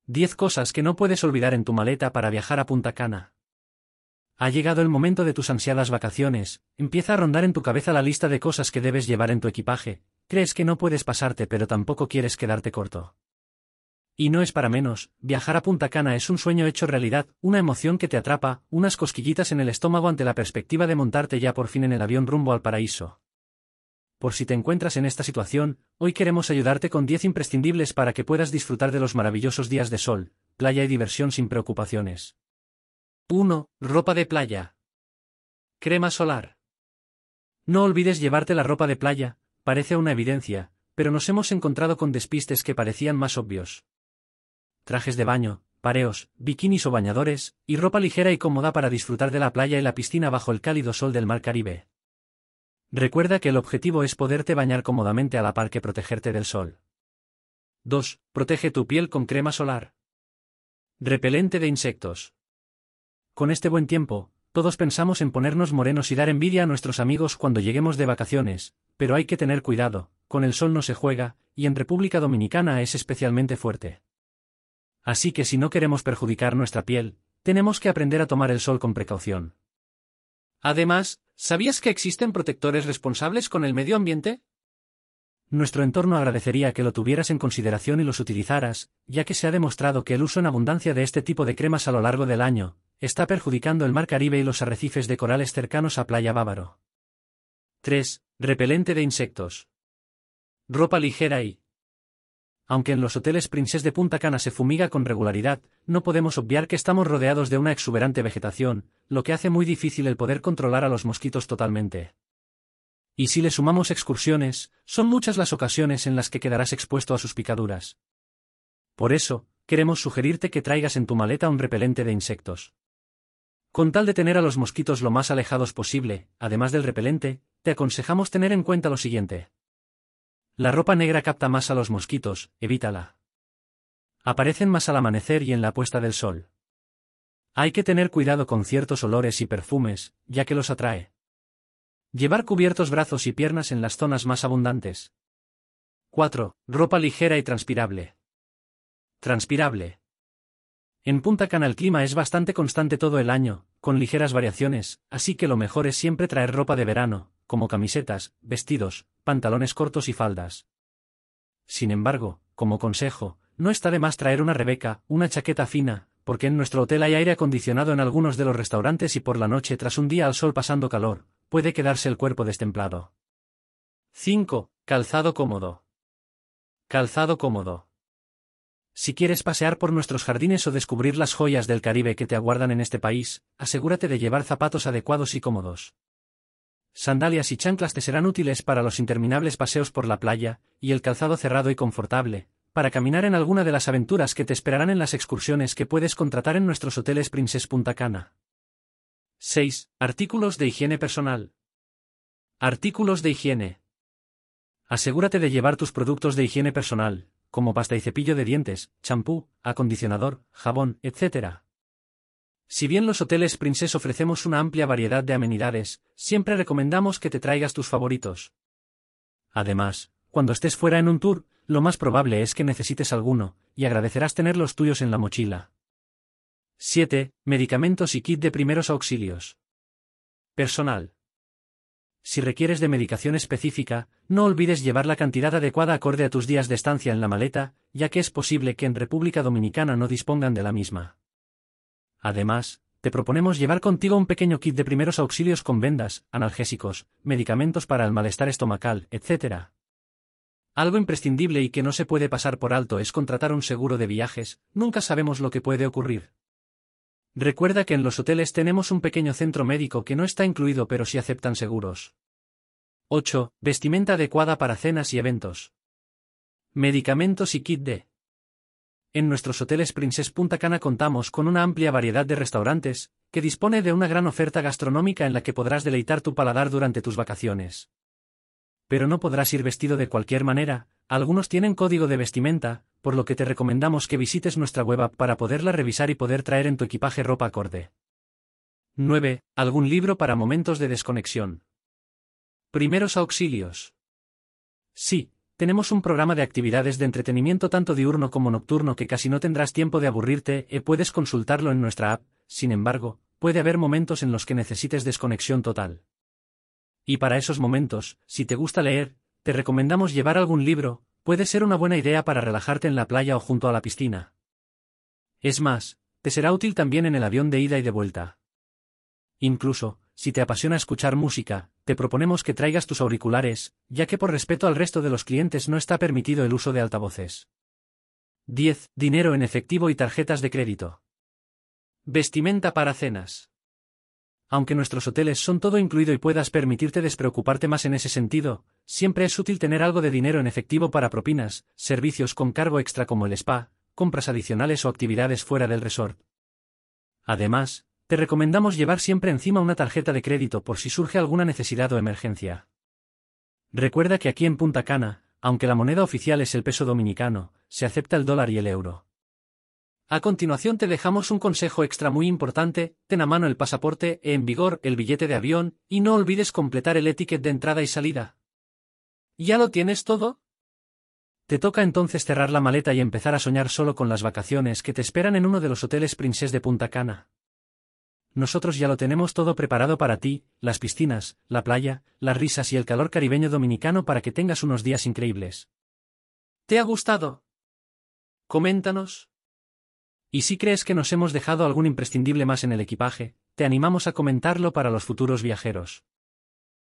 10 cosas que no puedes olvidar en tu maleta para viajar a Punta Cana. Ha llegado el momento de tus ansiadas vacaciones, empieza a rondar en tu cabeza la lista de cosas que debes llevar en tu equipaje, crees que no puedes pasarte pero tampoco quieres quedarte corto. Y no es para menos, viajar a Punta Cana es un sueño hecho realidad, una emoción que te atrapa, unas cosquillitas en el estómago ante la perspectiva de montarte ya por fin en el avión rumbo al paraíso. Por si te encuentras en esta situación, hoy queremos ayudarte con 10 imprescindibles para que puedas disfrutar de los maravillosos días de sol, playa y diversión sin preocupaciones. 1. Ropa de playa. Crema solar. No olvides llevarte la ropa de playa, parece una evidencia, pero nos hemos encontrado con despistes que parecían más obvios. Trajes de baño, pareos, bikinis o bañadores, y ropa ligera y cómoda para disfrutar de la playa y la piscina bajo el cálido sol del mar Caribe. Recuerda que el objetivo es poderte bañar cómodamente a la par que protegerte del sol. 2. Protege tu piel con crema solar. Repelente de insectos. Con este buen tiempo, todos pensamos en ponernos morenos y dar envidia a nuestros amigos cuando lleguemos de vacaciones, pero hay que tener cuidado, con el sol no se juega, y en República Dominicana es especialmente fuerte. Así que si no queremos perjudicar nuestra piel, tenemos que aprender a tomar el sol con precaución. Además, ¿sabías que existen protectores responsables con el medio ambiente? Nuestro entorno agradecería que lo tuvieras en consideración y los utilizaras, ya que se ha demostrado que el uso en abundancia de este tipo de cremas a lo largo del año está perjudicando el mar Caribe y los arrecifes de corales cercanos a Playa Bávaro. 3. Repelente de insectos. Ropa ligera y... Aunque en los hoteles Princess de Punta Cana se fumiga con regularidad, no podemos obviar que estamos rodeados de una exuberante vegetación, lo que hace muy difícil el poder controlar a los mosquitos totalmente. Y si le sumamos excursiones, son muchas las ocasiones en las que quedarás expuesto a sus picaduras. Por eso, queremos sugerirte que traigas en tu maleta un repelente de insectos. Con tal de tener a los mosquitos lo más alejados posible, además del repelente, te aconsejamos tener en cuenta lo siguiente. La ropa negra capta más a los mosquitos, evítala. Aparecen más al amanecer y en la puesta del sol. Hay que tener cuidado con ciertos olores y perfumes, ya que los atrae. Llevar cubiertos brazos y piernas en las zonas más abundantes. 4. Ropa ligera y transpirable. Transpirable. En Punta Cana el clima es bastante constante todo el año, con ligeras variaciones, así que lo mejor es siempre traer ropa de verano, como camisetas, vestidos, pantalones cortos y faldas. Sin embargo, como consejo, no está de más traer una rebeca, una chaqueta fina, porque en nuestro hotel hay aire acondicionado en algunos de los restaurantes y por la noche tras un día al sol pasando calor, puede quedarse el cuerpo destemplado. 5. Calzado cómodo. Calzado cómodo. Si quieres pasear por nuestros jardines o descubrir las joyas del Caribe que te aguardan en este país, asegúrate de llevar zapatos adecuados y cómodos. Sandalias y chanclas te serán útiles para los interminables paseos por la playa, y el calzado cerrado y confortable, para caminar en alguna de las aventuras que te esperarán en las excursiones que puedes contratar en nuestros hoteles Princess Punta Cana. 6. Artículos de higiene personal. Artículos de higiene. Asegúrate de llevar tus productos de higiene personal, como pasta y cepillo de dientes, champú, acondicionador, jabón, etc. Si bien los hoteles Princess ofrecemos una amplia variedad de amenidades, siempre recomendamos que te traigas tus favoritos. Además, cuando estés fuera en un tour, lo más probable es que necesites alguno, y agradecerás tener los tuyos en la mochila. 7. Medicamentos y kit de primeros auxilios. Personal. Si requieres de medicación específica, no olvides llevar la cantidad adecuada acorde a tus días de estancia en la maleta, ya que es posible que en República Dominicana no dispongan de la misma. Además, te proponemos llevar contigo un pequeño kit de primeros auxilios con vendas, analgésicos, medicamentos para el malestar estomacal, etc. Algo imprescindible y que no se puede pasar por alto es contratar un seguro de viajes, nunca sabemos lo que puede ocurrir. Recuerda que en los hoteles tenemos un pequeño centro médico que no está incluido pero sí aceptan seguros. 8. Vestimenta adecuada para cenas y eventos. Medicamentos y kit de... En nuestros hoteles Princess Punta Cana contamos con una amplia variedad de restaurantes, que dispone de una gran oferta gastronómica en la que podrás deleitar tu paladar durante tus vacaciones. Pero no podrás ir vestido de cualquier manera, algunos tienen código de vestimenta, por lo que te recomendamos que visites nuestra web app para poderla revisar y poder traer en tu equipaje ropa acorde. 9. Algún libro para momentos de desconexión. Primeros auxilios. Sí, tenemos un programa de actividades de entretenimiento tanto diurno como nocturno que casi no tendrás tiempo de aburrirte y puedes consultarlo en nuestra app. Sin embargo, puede haber momentos en los que necesites desconexión total. Y para esos momentos, si te gusta leer, te recomendamos llevar algún libro, puede ser una buena idea para relajarte en la playa o junto a la piscina. Es más, te será útil también en el avión de ida y de vuelta. Incluso, si te apasiona escuchar música, te proponemos que traigas tus auriculares, ya que por respeto al resto de los clientes no está permitido el uso de altavoces. 10. Dinero en efectivo y tarjetas de crédito. Vestimenta para cenas. Aunque nuestros hoteles son todo incluido y puedas permitirte despreocuparte más en ese sentido, siempre es útil tener algo de dinero en efectivo para propinas, servicios con cargo extra como el spa, compras adicionales o actividades fuera del resort. Además, te recomendamos llevar siempre encima una tarjeta de crédito por si surge alguna necesidad o emergencia. Recuerda que aquí en Punta Cana, aunque la moneda oficial es el peso dominicano, se acepta el dólar y el euro. A continuación te dejamos un consejo extra muy importante: ten a mano el pasaporte, en vigor el billete de avión, y no olvides completar el ticket de entrada y salida. ¿Ya lo tienes todo? Te toca entonces cerrar la maleta y empezar a soñar solo con las vacaciones que te esperan en uno de los hoteles Princess de Punta Cana. Nosotros ya lo tenemos todo preparado para ti, las piscinas, la playa, las risas y el calor caribeño dominicano para que tengas unos días increíbles. ¿Te ha gustado? Coméntanos. Y si crees que nos hemos dejado algún imprescindible más en el equipaje, te animamos a comentarlo para los futuros viajeros.